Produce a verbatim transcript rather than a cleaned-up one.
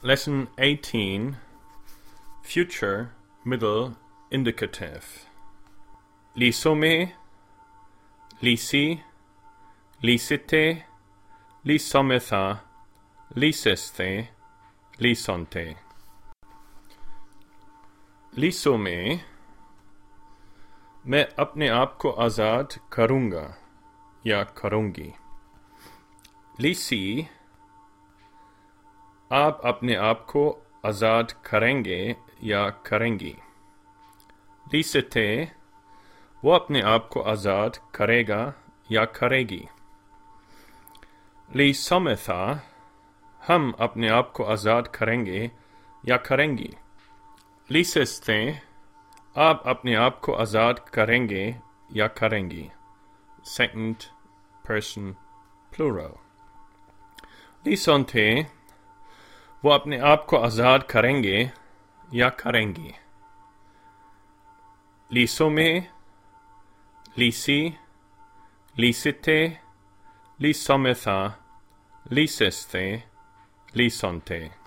Lesson eighteen, Future Middle Indicative. Lisome, lisi, lisite, lisometha, liseste, lisonte. लिसोमे, मैं अपने आप को आज़ाद करूँगा या करूँगी। लिसी, आप अपने आप को आज़ाद करेंगे या करेंगी। लिसते, वो अपने आप को आज़ाद करेगा या करेगी। लिसोमेथा, हम अपने आप को आज़ाद करेंगे या करेंगी। लिसेस्ते, आप अपने आप को आज़ाद करेंगे या करेंगी। Second person plural. लिसोंते, वो अपने आप को आज़ाद करेंगे या करेंगी। लिसोमे, लिसी, लिसिते, लिसोमेथा, लिसेस्ते, लिसोंते.